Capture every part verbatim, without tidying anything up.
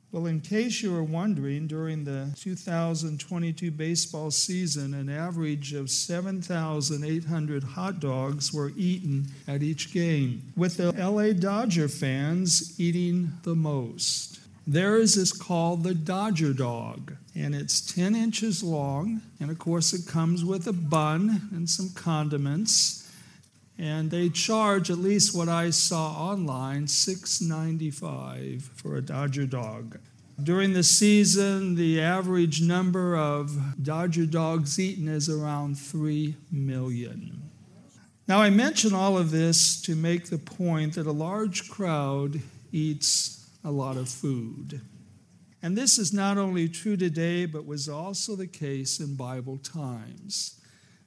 Well, in case you were wondering, during the two thousand twenty-two baseball season, an average of seven thousand eight hundred hot dogs were eaten at each game, with the L A Dodger fans eating the most. Theirs is called the Dodger Dog, and it's ten inches long, and of course it comes with a bun and some condiments, and they charge, at least what I saw online, six dollars and ninety-five cents for a Dodger Dog. During the season, the average number of Dodger Dogs eaten is around three million. Now, I mention all of this to make the point that a large crowd eats a lot of food. And this is not only true today, but was also the case in Bible times.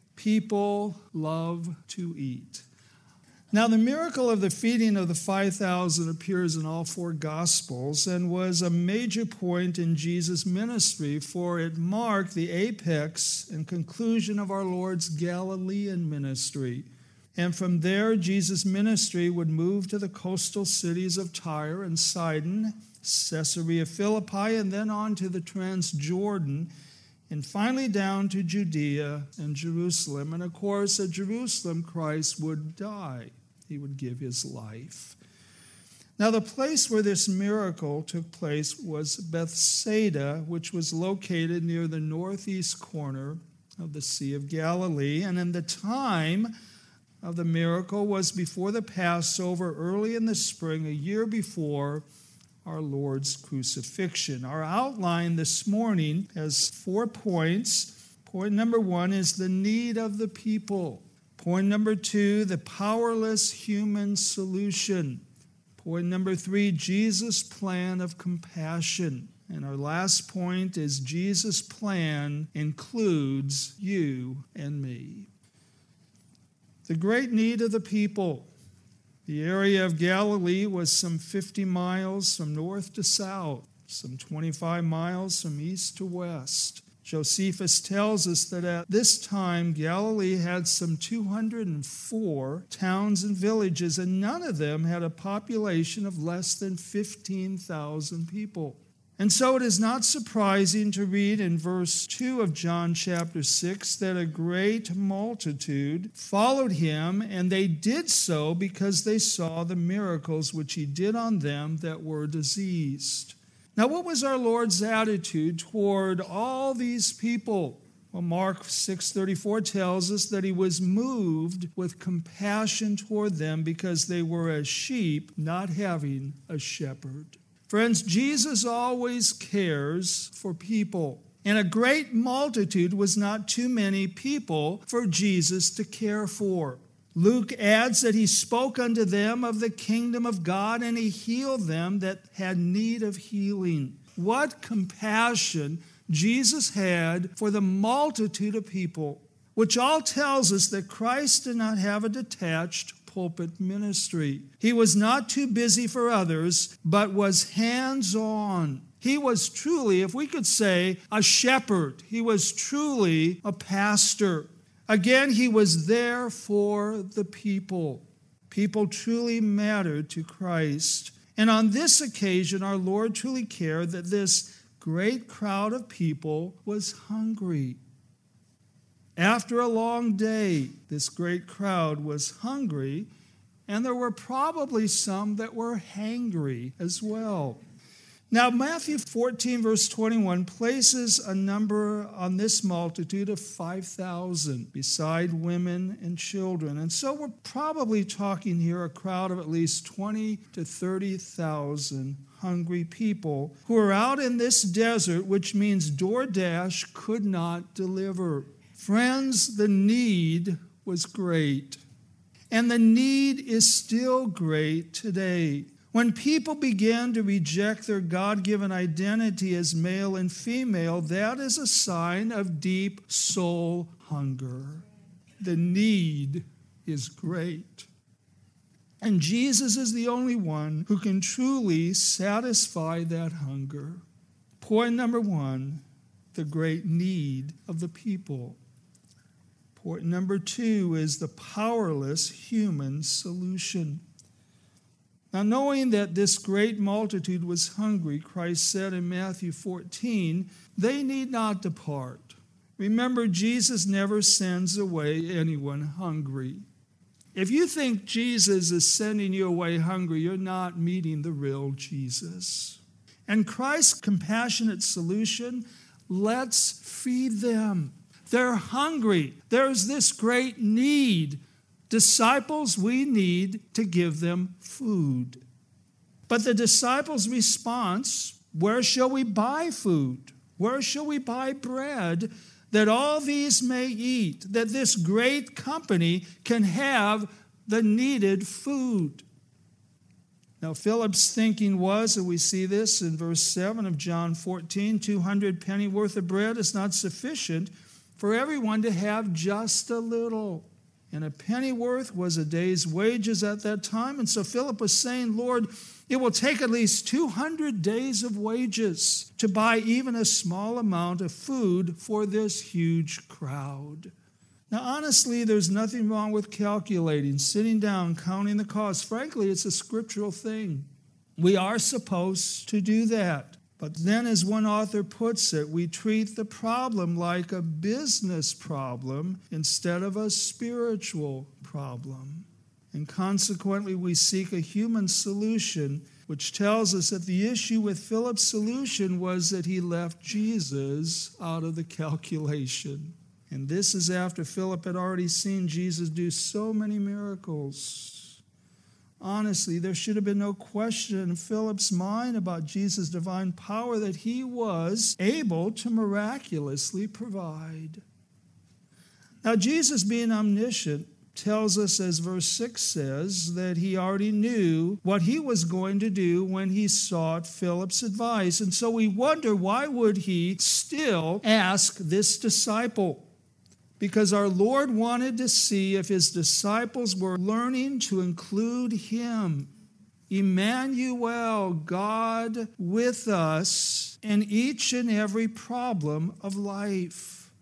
People love to eat. Now, the miracle of the feeding of the five thousand appears in all four Gospels and was a major point in Jesus' ministry, for it marked the apex and conclusion of our Lord's Galilean ministry. And from there, Jesus' ministry would move to the coastal cities of Tyre and Sidon, Caesarea Philippi, and then on to the Transjordan, and finally down to Judea and Jerusalem. And of course, at Jerusalem, Christ would die. He would give his life. Now, the place where this miracle took place was Bethsaida, which was located near the northeast corner of the Sea of Galilee. And in the time of the miracle was before the Passover, early in the spring, a year before our Lord's crucifixion. Our outline this morning has four points. Point number one is the need of the people. Point number two, the powerless human solution. Point number three, Jesus' plan of compassion. And our last point is Jesus' plan includes you and me. The great need of the people. The area of Galilee was some fifty miles from north to south, some twenty-five miles from east to west. Josephus tells us that at this time, Galilee had some two hundred four towns and villages, and none of them had a population of less than fifteen thousand people. And so it is not surprising to read in verse two of John chapter six that a great multitude followed him, and they did so because they saw the miracles which he did on them that were diseased. Now, what was our Lord's attitude toward all these people? Well, Mark six thirty-four tells us that he was moved with compassion toward them because they were as sheep not having a shepherd. Friends, Jesus always cares for people, and a great multitude was not too many people for Jesus to care for. Luke adds that he spoke unto them of the kingdom of God, and he healed them that had need of healing. What compassion Jesus had for the multitude of people, which all tells us that Christ did not have a detached pulpit ministry. He was not too busy for others, but was hands-on. He was truly, if we could say, a shepherd. He was truly a pastor. Again, he was there for the people. People truly mattered to Christ. And on this occasion, our Lord truly cared that this great crowd of people was hungry. After a long day, this great crowd was hungry, and there were probably some that were hangry as well. Now, Matthew fourteen, verse twenty-one, places a number on this multitude of five thousand, beside women and children. And so we're probably talking here a crowd of at least twenty to thirty thousand hungry people who are out in this desert, which means DoorDash could not deliver. Friends, the need was great, and the need is still great today. When people begin to reject their God-given identity as male and female, that is a sign of deep soul hunger. The need is great. And Jesus is the only one who can truly satisfy that hunger. Point number one, the great need of the people. Point number two is the powerless human solution. Now, knowing that this great multitude was hungry, Christ said in Matthew fourteen, they need not depart. Remember, Jesus never sends away anyone hungry. If you think Jesus is sending you away hungry, you're not meeting the real Jesus. And Christ's compassionate solution, let's feed them. They're hungry. There's this great need. Disciples, we need to give them food. But the disciples' response, where shall we buy food? Where shall we buy bread that all these may eat, that this great company can have the needed food? Now, Philip's thinking was, and we see this in verse seven of John fourteen, two hundred penny worth of bread is not sufficient for everyone to have just a little. And a penny worth was a day's wages at that time. And so Philip was saying, Lord, it will take at least two hundred days of wages to buy even a small amount of food for this huge crowd. Now, honestly, there's nothing wrong with calculating, sitting down, counting the cost. Frankly, it's a scriptural thing. We are supposed to do that. But then, as one author puts it, we treat the problem like a business problem instead of a spiritual problem. And consequently, we seek a human solution, which tells us that the issue with Philip's solution was that he left Jesus out of the calculation. And this is after Philip had already seen Jesus do so many miracles. Honestly, there should have been no question in Philip's mind about Jesus' divine power that he was able to miraculously provide. Now, Jesus, being omniscient, tells us, as verse six says, that he already knew what he was going to do when he sought Philip's advice. And so we wonder, why would he still ask this disciple? Because our Lord wanted to see if his disciples were learning to include him, Emmanuel, God with us, in each and every problem of life.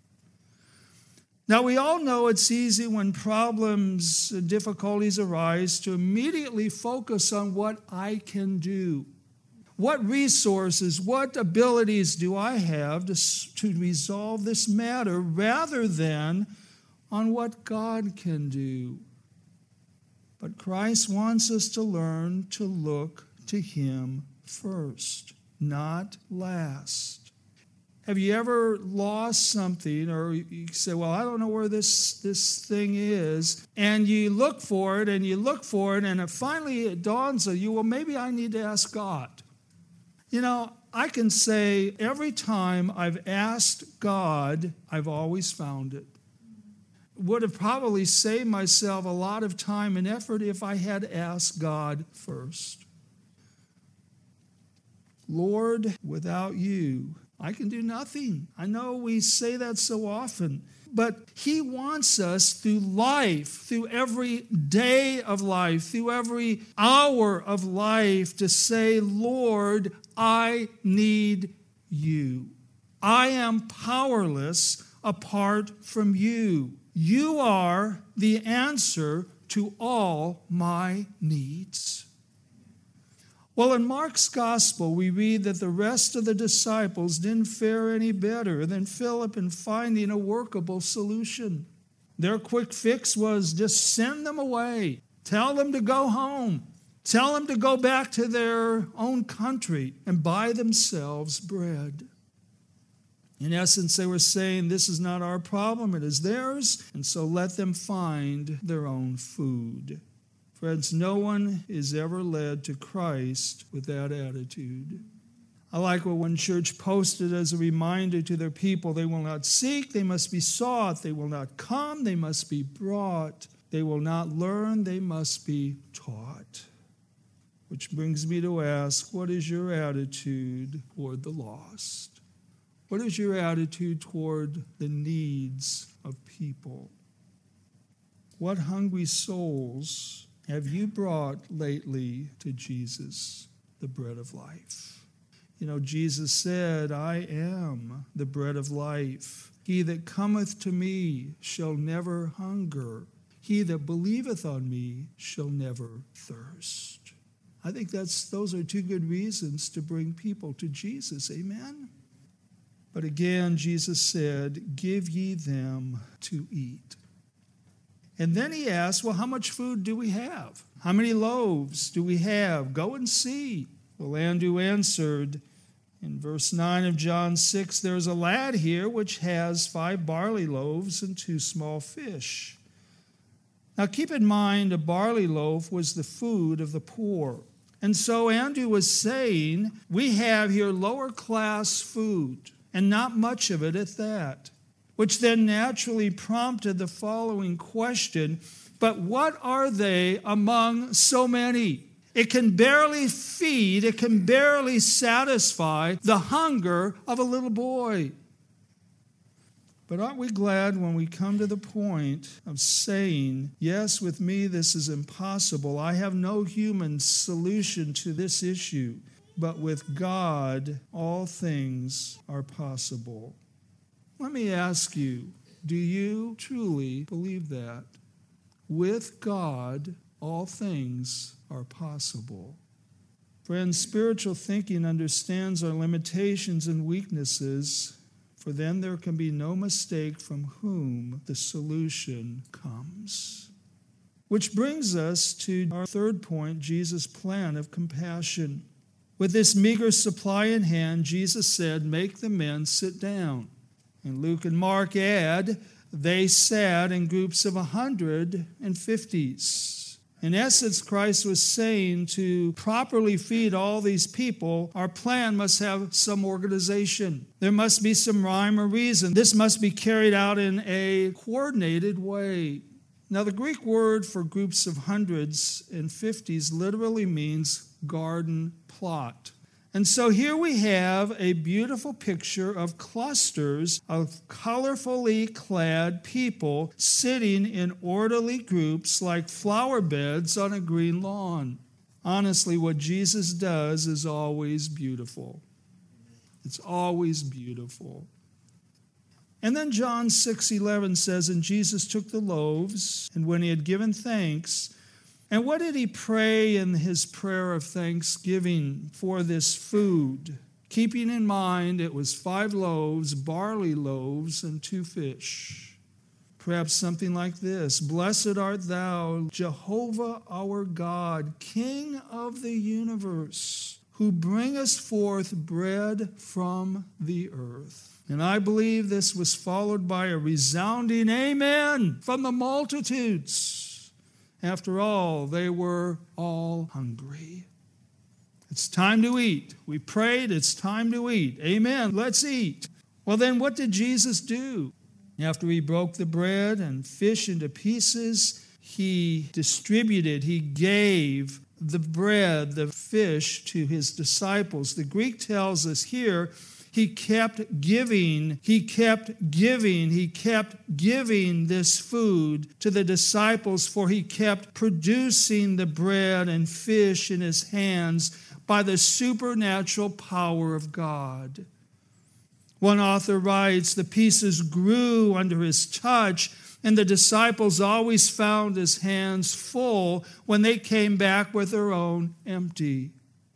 Now, we all know it's easy when problems and difficulties arise to immediately focus on what I can do. What resources, what abilities do I have to, to resolve this matter, rather than on what God can do? But Christ wants us to learn to look to him first, not last. Have you ever lost something, or you say, well, I don't know where this, this thing is, and you look for it, and you look for it, and it finally it dawns on you, well, maybe I need to ask God. You know, I can say every time I've asked God, I've always found it. Would have probably saved myself a lot of time and effort if I had asked God first. Lord, without you, I can do nothing. I know we say that so often, but he wants us through life, through every day of life, through every hour of life, to say, Lord, I need you. I am powerless apart from you. You are the answer to all my needs. Well, in Mark's gospel, we read that the rest of the disciples didn't fare any better than Philip in finding a workable solution. Their quick fix was just send them away. Tell them to go home. Tell them to go back to their own country and buy themselves bread. In essence, they were saying, this is not our problem, it is theirs, and so let them find their own food. Friends, no one is ever led to Christ with that attitude. I like what one church posted as a reminder to their people: they will not seek, they must be sought. They will not come, they must be brought. They will not learn, they must be taught. Which brings me to ask, what is your attitude toward the lost? What is your attitude toward the needs of people? What hungry souls have you brought lately to Jesus, the bread of life? You know, Jesus said, I am the bread of life. He that cometh to me shall never hunger. He that believeth on me shall never thirst. I think that's those are two good reasons to bring people to Jesus. Amen? But again, Jesus said, give ye them to eat. And then he asked, well, how much food do we have? How many loaves do we have? Go and see. Well, Andrew answered, in verse nine of John six, there's a lad here which has five barley loaves and two small fish. Now keep in mind, a barley loaf was the food of the poor. And so Andrew was saying, we have here lower class food, and not much of it at that. Which then naturally prompted the following question, but what are they among so many? It can barely feed, it can barely satisfy the hunger of a little boy. But aren't we glad when we come to the point of saying, yes, with me this is impossible. I have no human solution to this issue. But with God, all things are possible. Let me ask you, do you truly believe that? With God, all things are possible. Friends, spiritual thinking understands our limitations and weaknesses, for then there can be no mistake from whom the solution comes. Which brings us to our third point, Jesus' plan of compassion. With this meager supply in hand, Jesus said, make the men sit down. And Luke and Mark add, they sat in groups of a hundred and fifties. In essence, Christ was saying to properly feed all these people, our plan must have some organization. There must be some rhyme or reason. This must be carried out in a coordinated way. Now, the Greek word for groups of hundreds and fifties literally means garden plot. And so here we have a beautiful picture of clusters of colorfully clad people sitting in orderly groups like flower beds on a green lawn. Honestly, what Jesus does is always beautiful. It's always beautiful. And then John six eleven says, and Jesus took the loaves, and when he had given thanks, and what did he pray in his prayer of thanksgiving for this food? Keeping in mind it was five loaves, barley loaves, and two fish. Perhaps something like this. Blessed art thou, Jehovah our God, King of the universe, who bringest forth bread from the earth. And I believe this was followed by a resounding amen from the multitudes. After all, they were all hungry. It's time to eat. We prayed, it's time to eat. Amen. Let's eat. Well, then what did Jesus do? After he broke the bread and fish into pieces, he distributed, he gave the bread, the fish to his disciples. The Greek tells us here, he kept giving, he kept giving, he kept giving this food to the disciples, for he kept producing the bread and fish in his hands by the supernatural power of God. One author writes, the pieces grew under his touch, and the disciples always found his hands full when they came back with their own empty.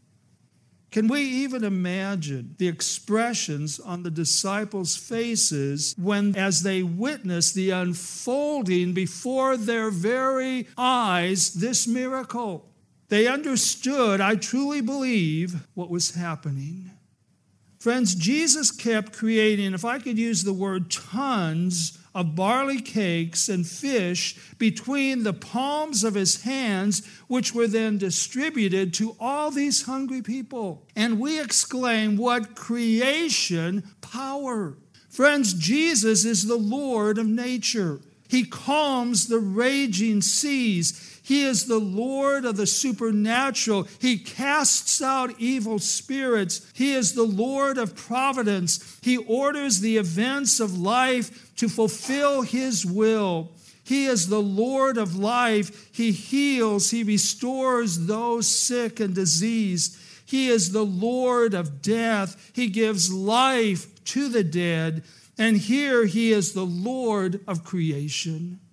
Can we even imagine the expressions on the disciples' faces when, as they witnessed the unfolding before their very eyes, this miracle? They understood, I truly believe, what was happening. Friends, Jesus kept creating, if I could use the word tons, of barley cakes and fish between the palms of his hands, which were then distributed to all these hungry people. And we exclaim, what creation power! Friends, Jesus is the Lord of nature. He calms the raging seas. He is the Lord of the supernatural. He casts out evil spirits. He is the Lord of providence. He orders the events of life to fulfill his will. He is the Lord of life. He heals. He restores those sick and diseased. He is the Lord of death. He gives life to the dead. And here he is the Lord of creation.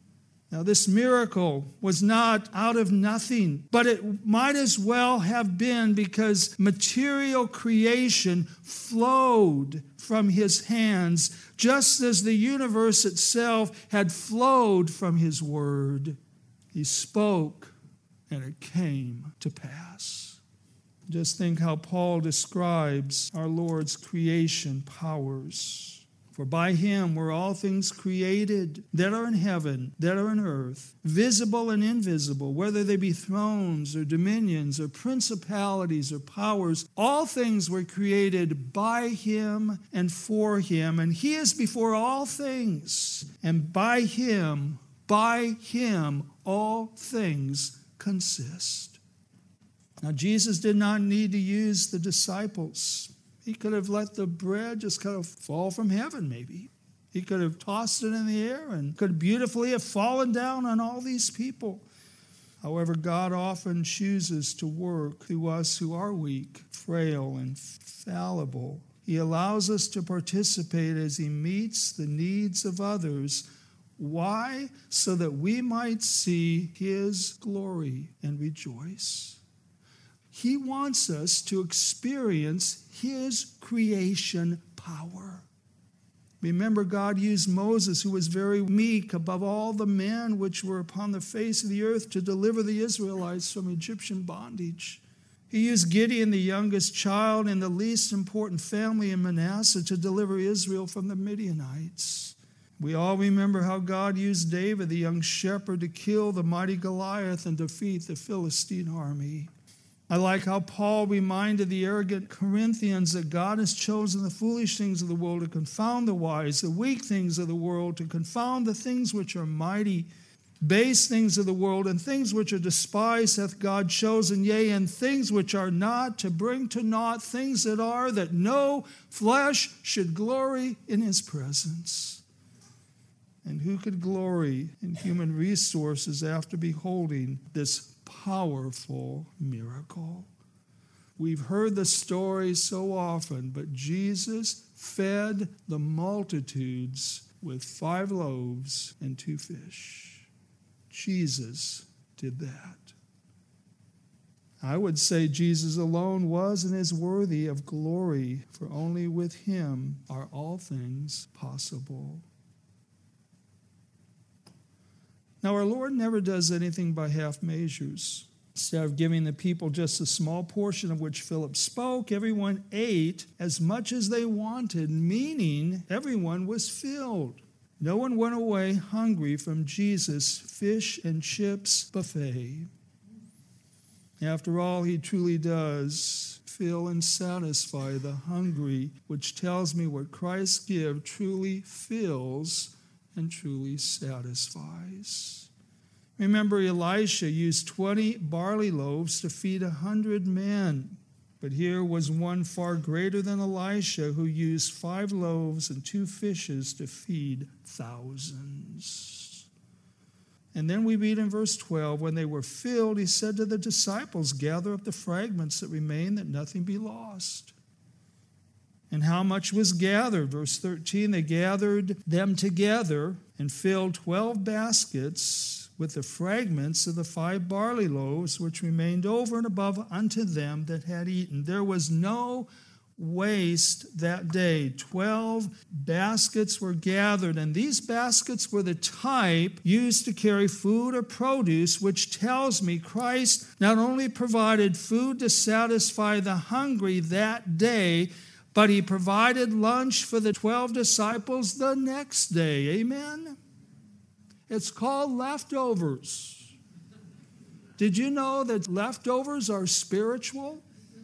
Now, this miracle was not out of nothing, but it might as well have been because material creation flowed from his hands, just as the universe itself had flowed from his word. He spoke, and it came to pass. Just think how Paul describes our Lord's creation powers. For by him were all things created that are in heaven, that are in earth, visible and invisible, whether they be thrones or dominions or principalities or powers. All things were created by him and for him. And he is before all things. And by him, by him, all things consist. Now, Jesus did not need to use the disciples. He could have let the bread just kind of fall from heaven, maybe. He could have tossed it in the air and could beautifully have fallen down on all these people. However, God often chooses to work through us who are weak, frail, and fallible. He allows us to participate as he meets the needs of others. Why? So that we might see his glory and rejoice. He wants us to experience his creation power. Remember, God used Moses, who was very meek above all the men which were upon the face of the earth, to deliver the Israelites from Egyptian bondage. He used Gideon, the youngest child in the least important family in Manasseh, to deliver Israel from the Midianites. We all remember how God used David, the young shepherd, to kill the mighty Goliath and defeat the Philistine army. I like how Paul reminded the arrogant Corinthians that God has chosen the foolish things of the world to confound the wise, the weak things of the world to confound the things which are mighty, base things of the world, and things which are despised hath God chosen, yea, and things which are not, to bring to naught things that are, that no flesh should glory in his presence. And who could glory in human resources after beholding this powerful miracle? We've heard the story so often, but Jesus fed the multitudes with five loaves and two fish. Jesus did that. I would say Jesus alone was and is worthy of glory, for only with him are all things possible. Now, our Lord never does anything by half measures. Instead of giving the people just a small portion of which Philip spoke, everyone ate as much as they wanted, meaning everyone was filled. No one went away hungry from Jesus' fish and chips buffet. After all, he truly does fill and satisfy the hungry, which tells me what Christ gives truly fills and truly satisfies. Remember, Elisha used twenty barley loaves to feed a hundred men. But here was one far greater than Elisha, who used five loaves and two fishes to feed thousands. And then we read in verse twelve, when they were filled, he said to the disciples, gather up the fragments that remain, that nothing be lost. And how much was gathered? Verse thirteen, they gathered them together and filled twelve baskets with the fragments of the five barley loaves, which remained over and above unto them that had eaten. There was no waste that day. Twelve baskets were gathered, and these baskets were the type used to carry food or produce, which tells me Christ not only provided food to satisfy the hungry that day, but he provided lunch for the twelve disciples the next day. Amen? It's called leftovers. Did you know that leftovers are spiritual?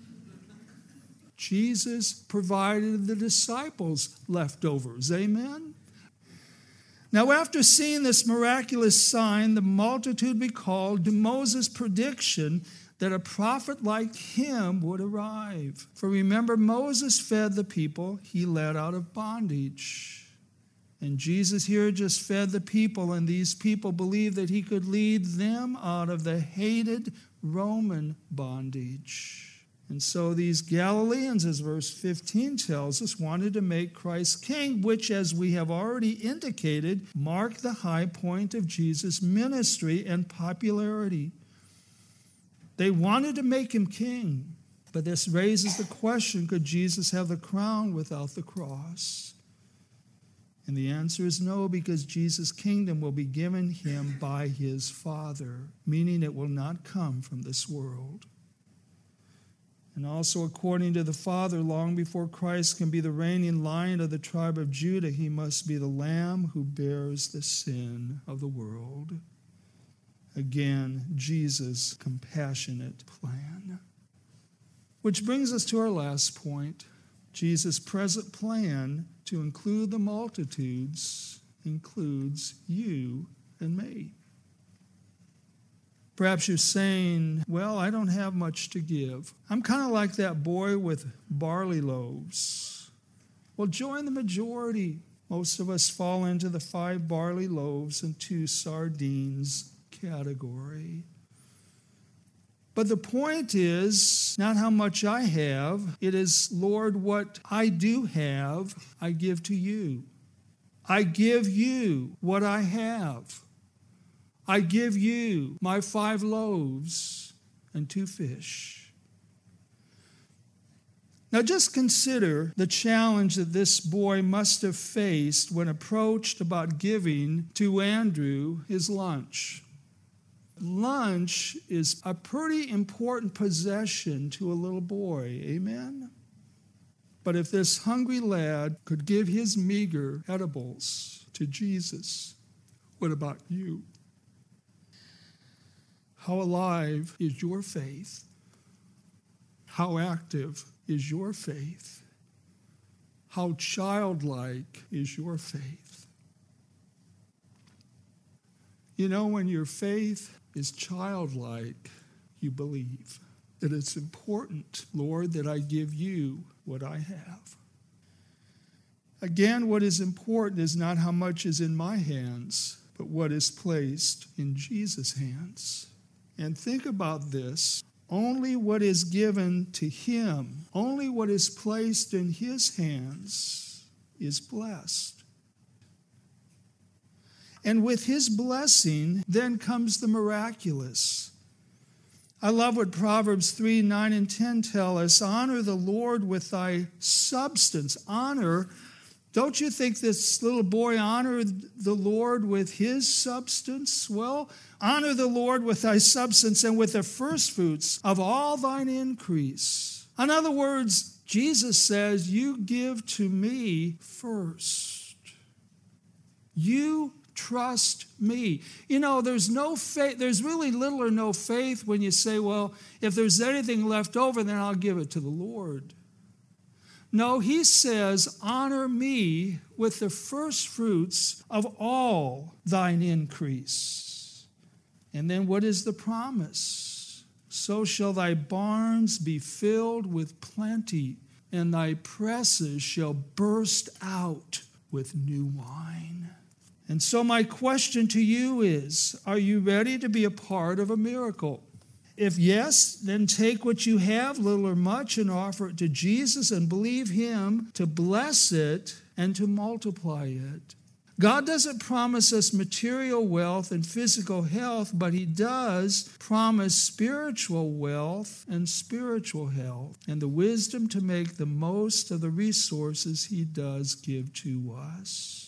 Jesus provided the disciples leftovers. Amen? Now, after seeing this miraculous sign, the multitude recalled to Moses' prediction that a prophet like him would arrive. For remember, Moses fed the people he led out of bondage. And Jesus here just fed the people, and these people believed that he could lead them out of the hated Roman bondage. And so these Galileans, as verse fifteen tells us, wanted to make Christ king, which, as we have already indicated, marked the high point of Jesus' ministry and popularity. They wanted to make him king, but this raises the question, could Jesus have the crown without the cross? And the answer is no, because Jesus' kingdom will be given him by his Father, meaning it will not come from this world. And also, according to the Father, long before Christ can be the reigning Lion of the tribe of Judah, he must be the Lamb who bears the sin of the world. Again, Jesus' compassionate plan. Which brings us to our last point. Jesus' present plan to include the multitudes includes you and me. Perhaps you're saying, well, I don't have much to give. I'm kind of like that boy with barley loaves. Well, join the majority. Most of us fall into the five barley loaves and two sardines category. But the point is not how much I have. It is, Lord, what I do have, I give to you. I give you what I have. I give you my five loaves and two fish. Now just consider the challenge that this boy must have faced when approached about giving to Andrew his lunch. Lunch is a pretty important possession to a little boy, amen? But if this hungry lad could give his meager edibles to Jesus, what about you? How alive is your faith? How active is your faith? How childlike is your faith? You know, when your faith is childlike, you believe that it's important, Lord, that I give you what I have. Again, what is important is not how much is in my hands, but what is placed in Jesus' hands. And think about this. Only what is given to him, only what is placed in his hands is blessed. And with his blessing, then comes the miraculous. I love what Proverbs three, nine, and ten tell us. Honor the Lord with thy substance. Honor. Don't you think this little boy honored the Lord with his substance? Well, honor the Lord with thy substance and with the firstfruits of all thine increase. In other words, Jesus says, you give to me first. You trust me. You know, there's no faith, there's really little or no faith when you say, well, if there's anything left over, then I'll give it to the Lord. No, he says, honor me with the first fruits of all thine increase. And then what is the promise? So shall thy barns be filled with plenty, and thy presses shall burst out with new wine. And so my question to you is, are you ready to be a part of a miracle? If yes, then take what you have, little or much, and offer it to Jesus and believe him to bless it and to multiply it. God doesn't promise us material wealth and physical health, but he does promise spiritual wealth and spiritual health and the wisdom to make the most of the resources he does give to us.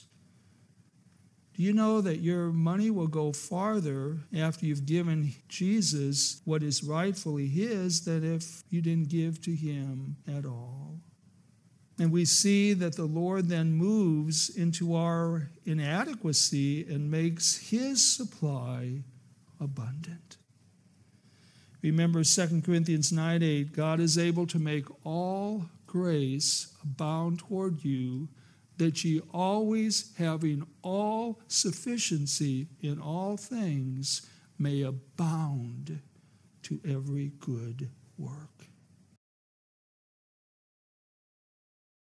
Do you know that your money will go farther after you've given Jesus what is rightfully his than if you didn't give to him at all? And we see that the Lord then moves into our inadequacy and makes his supply abundant. Remember Second Corinthians nine eight, God is able to make all grace abound toward you, that ye always, having all sufficiency in all things, may abound to every good work.